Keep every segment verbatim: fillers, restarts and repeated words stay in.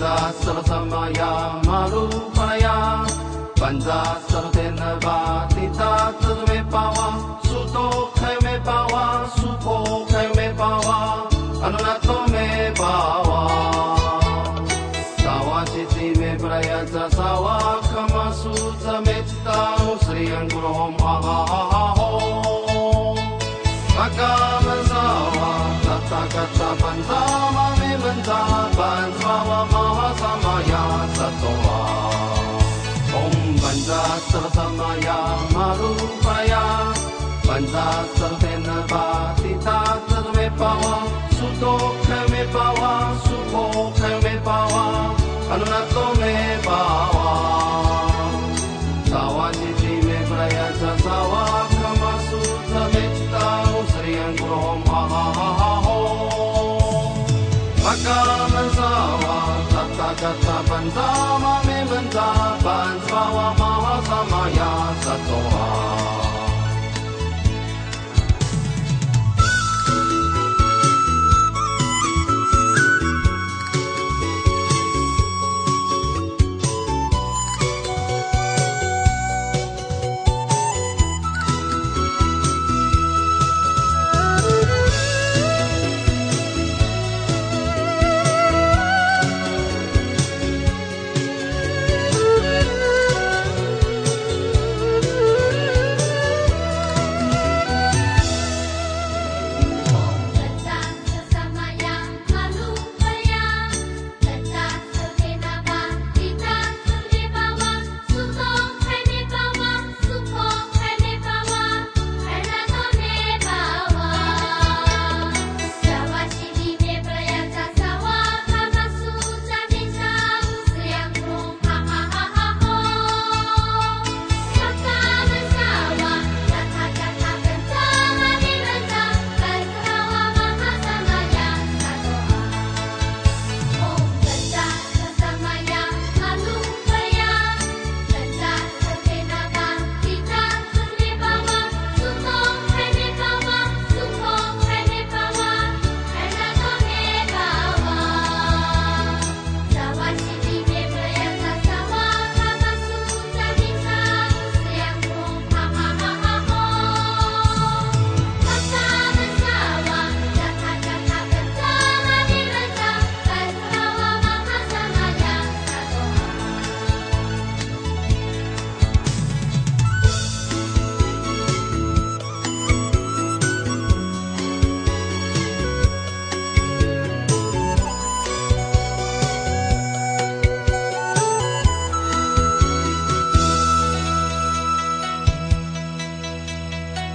Banza Sarasamaya Maru Paraya Banza Saratenava Tita Tadame Pawa Suto Kayme Pawa Suko Kayme Pawa Anunato Me Pawa Sawa Chiti Me Paraya Sawa Kamasu Zameta Sriyang Gurom Ahaho Akamasawa Tata Kata Banza Mame Banza Banzwa Mahasamaya Satoa Om Banza Sarasamaya Maru Paraya Banza Saratenava Tita Tadame Pawa Suto Kayme Pawa Suko Kayme Pawa Anunato Me Pawa Sawa Chiti Me Paraya Sawa Kamasu Zameta Sriyang Gurom Ahaho Makamasawa Tata Kata Banza Mame Banza Banzwa Mahasamaya Satoa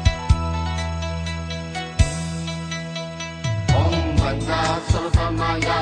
Banza Sarasamaya